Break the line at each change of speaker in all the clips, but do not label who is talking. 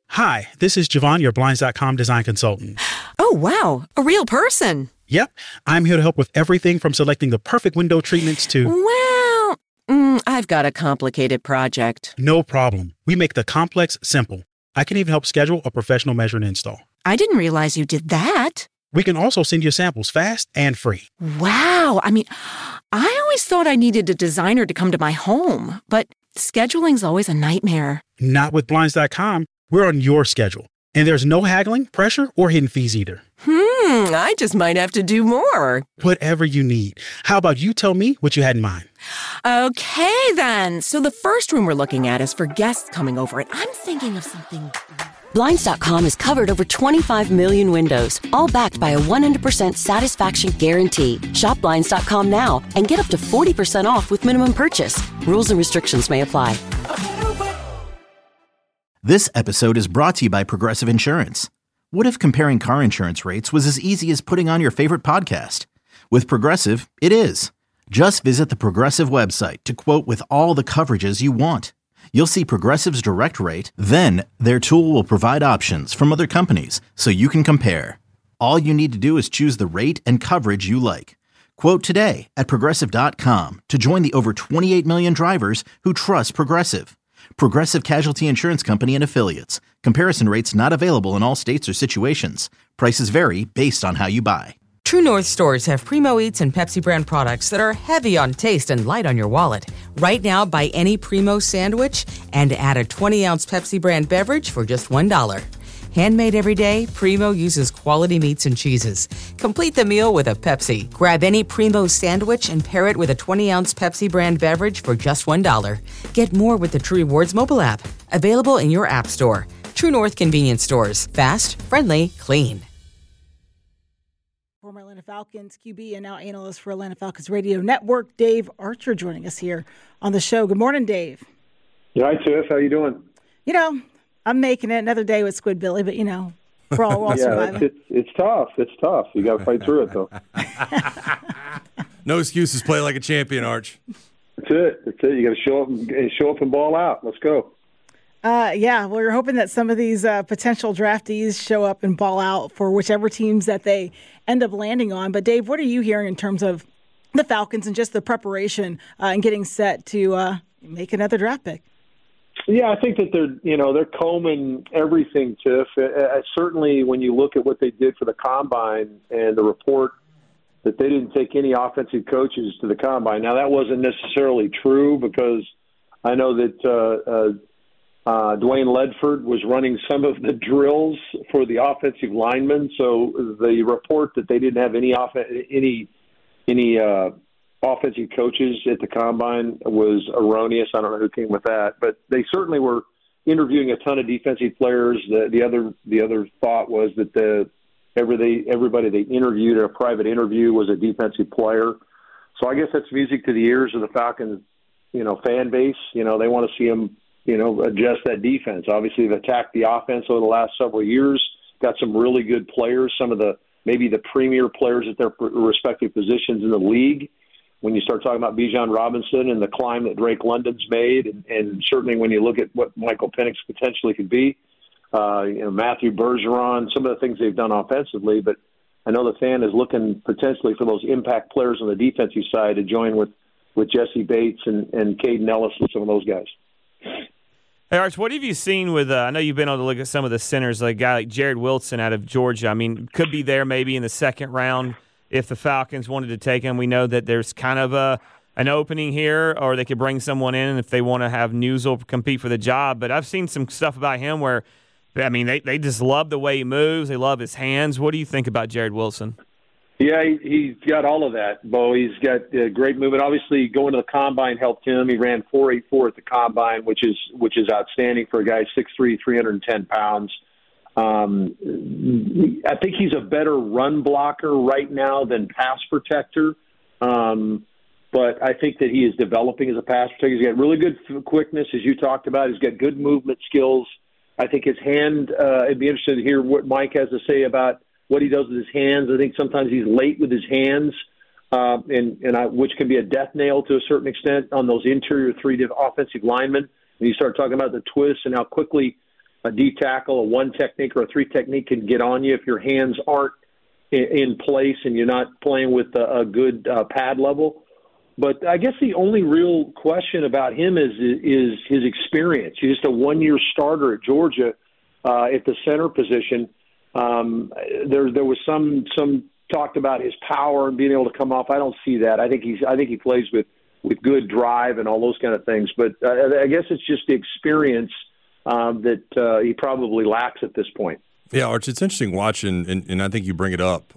Hi, this is Javon, your Blinds.com design consultant.
Oh, wow. A real person.
Yep. I'm here to help with everything from selecting the perfect window treatments to...
Well, I've got a complicated project.
No problem. We make the complex simple. I can even help schedule a professional measure and install.
I didn't realize you did that.
We can also send you samples fast and free.
Wow. I always thought I needed a designer to come to my home, but scheduling's always a nightmare.
Not with Blinds.com. We're on your schedule. And there's no haggling, pressure, or hidden fees either.
I just might have to do more.
Whatever you need. How about you tell me what you had in mind?
Okay, then. So the first room we're looking at is for guests coming over, and I'm thinking of something...
Blinds.com has covered over 25 million windows, all backed by a 100% satisfaction guarantee. Shop Blinds.com now and get up to 40% off with minimum purchase. Rules and restrictions may apply.
This episode is brought to you by Progressive Insurance. What if comparing car insurance rates was as easy as putting on your favorite podcast? With Progressive, it is. Just visit the Progressive website to quote with all the coverages you want. You'll see Progressive's direct rate, then their tool will provide options from other companies so you can compare. All you need to do is choose the rate and coverage you like. Quote today at Progressive.com to join the over 28 million drivers who trust Progressive. Progressive Casualty Insurance Company and Affiliates. Comparison rates not available in all states or situations. Prices vary based on how you buy.
True North stores have Primo Eats and Pepsi brand products that are heavy on taste and light on your wallet. Right now, buy any Primo sandwich and add a 20-ounce Pepsi brand beverage for just $1. Handmade every day, Primo uses quality meats and cheeses. Complete the meal with a Pepsi. Grab any Primo sandwich and pair it with a 20-ounce Pepsi brand beverage for just $1. Get more with the True Rewards mobile app. Available in your app store. True North convenience stores. Fast, friendly, clean.
Former Atlanta Falcons QB and now analyst for Atlanta Falcons Radio Network, Dave Archer, joining us here on the show. Good morning, Dave.
Hi, Tiff. How you doing?
I'm making it another day with Squidbilly, but we're all surviving.
It's tough. It's tough. You got to fight through it, though.
No excuses. Play like a champion, Arch.
That's it. You got to show up and ball out. Let's go.
We're hoping that some of these potential draftees show up and ball out for whichever teams that they end up landing on. But Dave, what are you hearing in terms of the Falcons and just the preparation and getting set to make another draft pick?
Yeah, I think that they're combing everything, Tiff. Certainly, when you look at what they did for the Combine and the report that they didn't take any offensive coaches to the Combine. Now, that wasn't necessarily true because I know that Dwayne Ledford was running some of the drills for the offensive linemen. So the report that they didn't have any offensive coaches at the Combine was erroneous. I don't know who came with that, but they certainly were interviewing a ton of defensive players. The other thought was that everybody they interviewed at a private interview was a defensive player. So I guess that's music to the ears of the Falcons, fan base. They want to see them, adjust that defense. Obviously, they've attacked the offense over the last several years, got some really good players, some of maybe the premier players at their respective positions in the league. When you start talking about Bijan Robinson and the climb that Drake London's made, and certainly when you look at what Michael Penix potentially could be, Matthew Bergeron, some of the things they've done offensively, but I know the fan is looking potentially for those impact players on the defensive side to join with Jesse Bates and Caden Ellis and some of those guys.
Hey, Arch, what have you seen with I know you've been able to look at some of the centers, like a guy like Jared Wilson out of Georgia. I mean, could be there maybe in the second round if the Falcons wanted to take him. We know that there's kind of an opening here, or they could bring someone in if they want to have Newsel compete for the job. But I've seen some stuff about him where, they just love the way he moves. They love his hands. What do you think about Jared Wilson?
Yeah, he's got all of that, Bo. He's got great movement. Obviously, going to the Combine helped him. He ran 4.84 at the Combine, which is outstanding for a guy 6'3", 310 pounds. I think he's a better run blocker right now than pass protector. But I think that he is developing as a pass protector. He's got really good quickness, as you talked about. He's got good movement skills. I think his hand, it'd be interesting to hear what Mike has to say about what he does with his hands. I think sometimes he's late with his hands, which can be a death nail to a certain extent on those interior three offensive linemen. When you start talking about the twist and how quickly a D tackle, a 1 technique, or a 3 technique can get on you if your hands aren't in place and you're not playing with a good pad level. But I guess the only real question about him is his experience. He's just a 1-year starter at Georgia at the center position. There was some talked about his power and being able to come off. I don't see that. I think he plays with good drive and all those kind of things. But I guess it's just the experience that he probably lacks at this point.
Yeah, Arch, it's interesting watching, and I think you bring it up.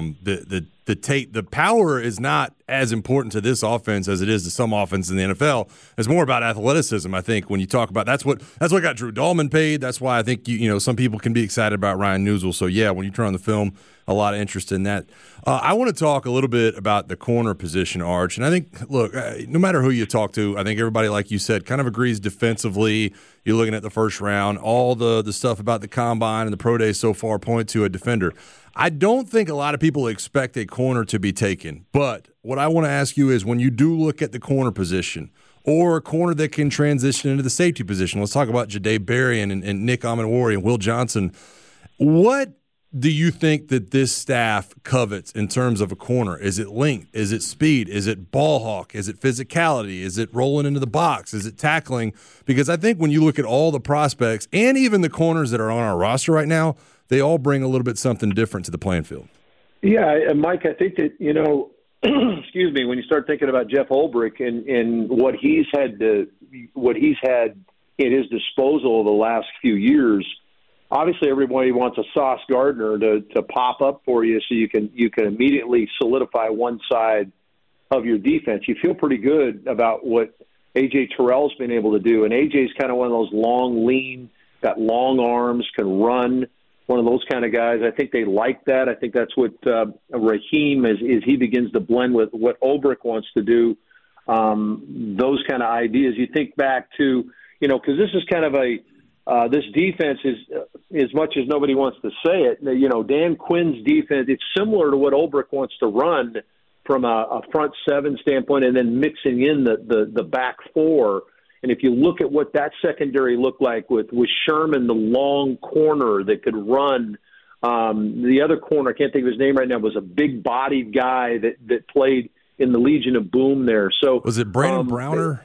The power is not as important to this offense as it is to some offense in the NFL. It's more about athleticism, I think, when you talk about that's what got Drew Dahlman paid. That's why I think some people can be excited about Ryan Newsel. So yeah, when you turn on the film, a lot of interest in that. I want to talk a little bit about the corner position, Arch. And I think, look, no matter who you talk to, I think everybody, like you said, kind of agrees defensively. You're looking at the first round. All the stuff about the combine and the pro days so far point to a defender. I don't think a lot of people expect a corner to be taken. But what I want to ask you is when you do look at the corner position or a corner that can transition into the safety position, let's talk about Jahdae Barry and Nick Amanwari and Will Johnson. What do you think that this staff covets in terms of a corner? Is it length? Is it speed? Is it ball hawk? Is it physicality? Is it rolling into the box? Is it tackling? Because I think when you look at all the prospects and even the corners that are on our roster right now, they all bring a little bit something different to the playing field. Yeah,
and Mike, I think that, excuse me, when you start thinking about Jeff Ulbrich and what he's had at his disposal the last few years, obviously everybody wants a Sauce Gardner to pop up for you so you can immediately solidify one side of your defense. You feel pretty good about what A.J. Terrell's been able to do, and A.J.'s kind of one of those long, lean, got long arms, can run, one of those kind of guys. I think they like that. I think that's what Raheem, as he begins to blend with what Ulbrich wants to do, those kind of ideas. You think back to, because this is kind of this defense is, as much as nobody wants to say it, Dan Quinn's defense, it's similar to what Ulbrich wants to run from a front seven standpoint and then mixing in the back four. And if you look at what that secondary looked like with Sherman, the long corner that could run, the other corner, I can't think of his name right now, was a big-bodied guy that played in the Legion of Boom there. So
was it Brandon Browner?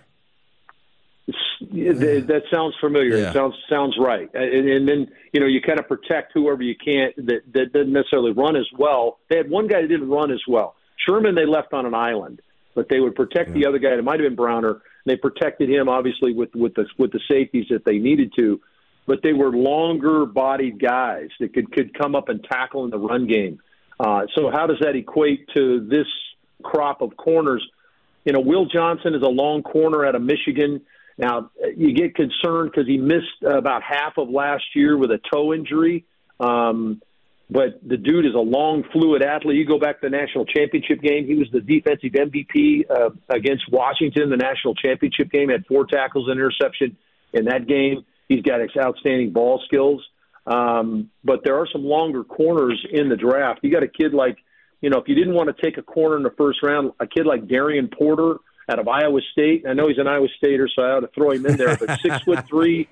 That sounds familiar. Yeah. It sounds right. And then, you kind of protect whoever you can that doesn't necessarily run as well. They had one guy that didn't run as well. Sherman they left on an island, but they would protect the other guy. It might have been Browner. They protected him, obviously, with the safeties that they needed to. But they were longer-bodied guys that could come up and tackle in the run game. So how does that equate to this crop of corners? Will Johnson is a long corner out of Michigan. Now, you get concerned because he missed about half of last year with a toe injury. But the dude is a long, fluid athlete. You go back to the national championship game. He was the defensive MVP against Washington, the national championship game, had 4 tackles and interception in that game. He's got outstanding ball skills. But there are some longer corners in the draft. You got a kid like, if you didn't want to take a corner in the first round, a kid like Darian Porter out of Iowa State. I know he's an Iowa Stater, so I ought to throw him in there. But 6'3",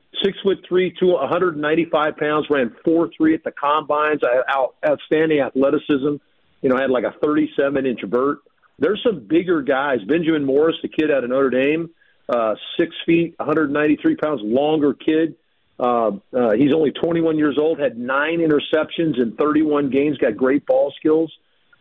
195 pounds, ran 4.3 at the combines, outstanding athleticism, had like a 37-inch vert. There's some bigger guys. Benjamin Morris, the kid out of Notre Dame, 6 feet, 193 pounds, longer kid. He's only 21 years old, had 9 interceptions in 31 games, got great ball skills.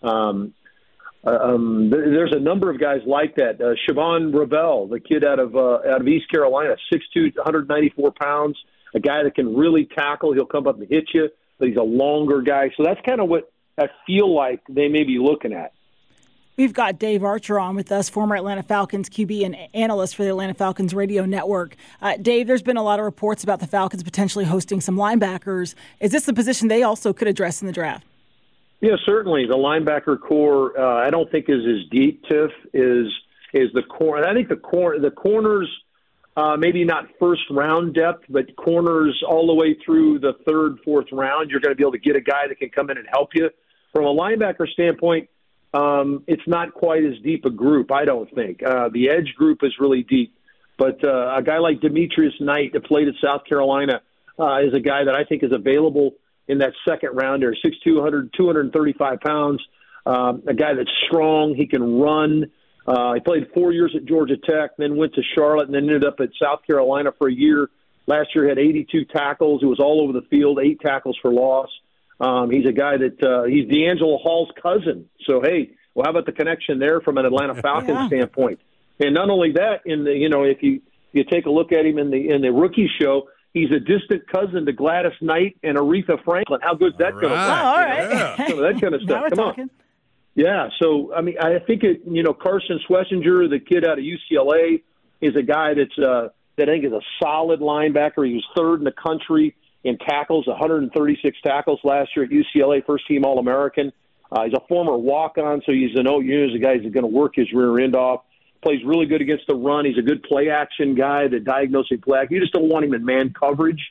There's a number of guys like that. Siobhan Ravel, the kid out of East Carolina, 6'2", 194 pounds, a guy that can really tackle. He'll come up and hit you, but he's a longer guy. So that's kind of what I feel like they may be looking at.
We've got Dave Archer on with us, former Atlanta Falcons QB and analyst for the Atlanta Falcons radio network. Dave, there's been a lot of reports about the Falcons potentially hosting some linebackers. Is this a position they also could address in the draft?
Yeah, certainly. The linebacker core, I don't think is as deep, Tiff, is the core. I think the corners, maybe not first round depth, but corners all the way through the third, fourth round. You're going to be able to get a guy that can come in and help you. From a linebacker standpoint, it's not quite as deep a group, I don't think. The edge group is really deep, but a guy like Demetrius Knight that played at South Carolina, is a guy that I think is available in that second round there. 6'2", 235 pounds, a guy that's strong. He can run. He played 4 years at Georgia Tech, then went to Charlotte, and then ended up at South Carolina for a year. Last year had 82 tackles. It was all over the field, 8 tackles for loss. He's a guy that he's D'Angelo Hall's cousin. So, hey, well, how about the connection there from an Atlanta Falcons standpoint? And not only that, if you take a look at him in the rookie show, he's a distant cousin to Gladys Knight and Aretha Franklin. How good's that going to be?
All right.
Yeah. Some of that kind of stuff. Come
talking.
on. Yeah, so, I mean, I think Carson Schlesinger, the kid out of UCLA, is a guy that I think is a solid linebacker. He was third in the country in tackles, 136 tackles last year at UCLA, first-team All-American. He's a former walk-on, so he's a guy who's going to work his rear end off. Plays really good against the run. He's a good play-action guy, the diagnosing play. You just don't want him in man coverage.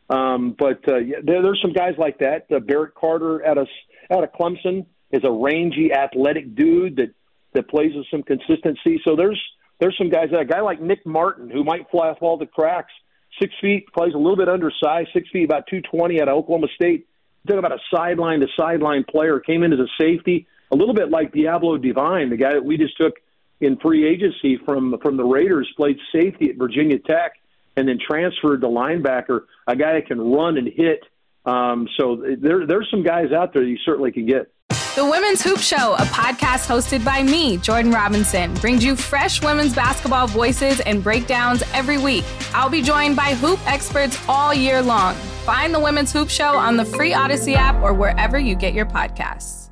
But there's some guys like that. Barrett Carter out of Clemson is a rangy, athletic dude that plays with some consistency. So there's some guys. A guy like Nick Martin, who might fly off all the cracks, 6 feet, plays a little bit undersized, 6 feet, about 220 out of Oklahoma State. Talk about a sideline-to-sideline player, came in as a safety, a little bit like Diablo Divine, the guy that we just took in free agency from the Raiders, played safety at Virginia Tech, and then transferred to linebacker, a guy that can run and hit. So there's some guys out there that you certainly can get.
The Women's Hoop Show, a podcast hosted by me, Jordan Robinson, brings you fresh women's basketball voices and breakdowns every week. I'll be joined by hoop experts all year long. Find the Women's Hoop Show on the free Odyssey app or wherever you get your podcasts.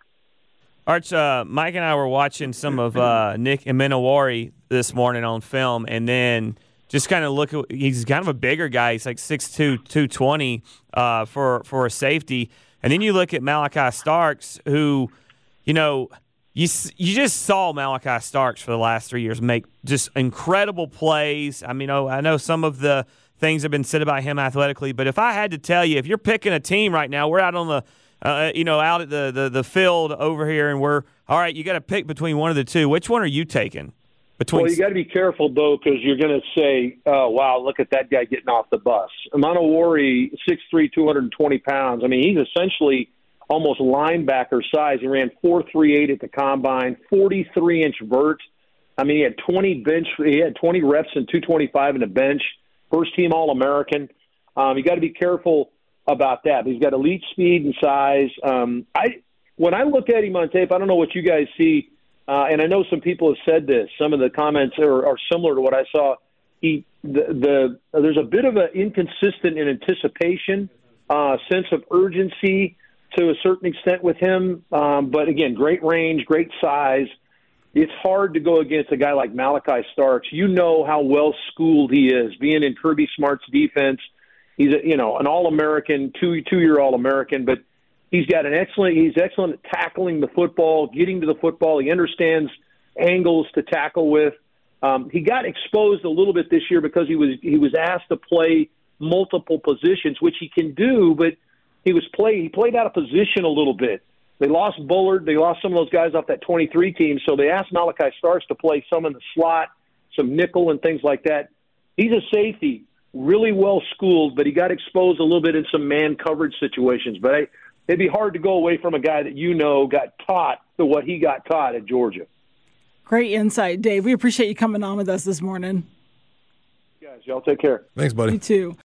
Arch, Mike and I were watching some of Nick Emenawari this morning on film, and then just kind of look at, he's kind of a bigger guy. He's like 6'2", 220 for a safety. And then you look at Malachi Starks, who, you just saw Malachi Starks for the last 3 years make just incredible plays. I mean, I know some of the things have been said about him athletically, but if I had to tell you, if you're picking a team right now, we're out on the, out at the field over here, and we're all right. You got to pick between one of the two. Which one are you taking?
Well, you got to be careful, though, because you're going to say, oh, wow, look at that guy getting off the bus. Emenawari, 6'3", 220 pounds. I mean, he's essentially almost linebacker size. He ran 4.38 at the combine, 43-inch vert. I mean, he had 20 reps and 225 in the bench, first-team All-American. You got to be careful about that. But he's got elite speed and size. When I look at him on tape, I don't know what you guys see. And I know some people have said this. Some of the comments are similar to what I saw. There's a bit of an inconsistent in anticipation, sense of urgency to a certain extent with him. But, again, great range, great size. It's hard to go against a guy like Malachi Starks. You know how well-schooled he is, being in Kirby Smart's defense. He's an All-American, two-year All-American, but he's excellent at tackling the football, getting to the football. He understands angles to tackle with. He got exposed a little bit this year because he was asked to play multiple positions, which he can do, but he played out of position a little bit. They lost Bullard. They lost some of those guys off that 23 team, so they asked Malachi Starks to play some in the slot, some nickel and things like that. He's a safety, really well-schooled, but he got exposed a little bit in some man coverage situations. But it'd be hard to go away from a guy that got taught to what he got taught at Georgia.
Great insight, Dave. We appreciate you coming on with us this morning.
Guys, y'all take care.
Thanks, buddy.
You too.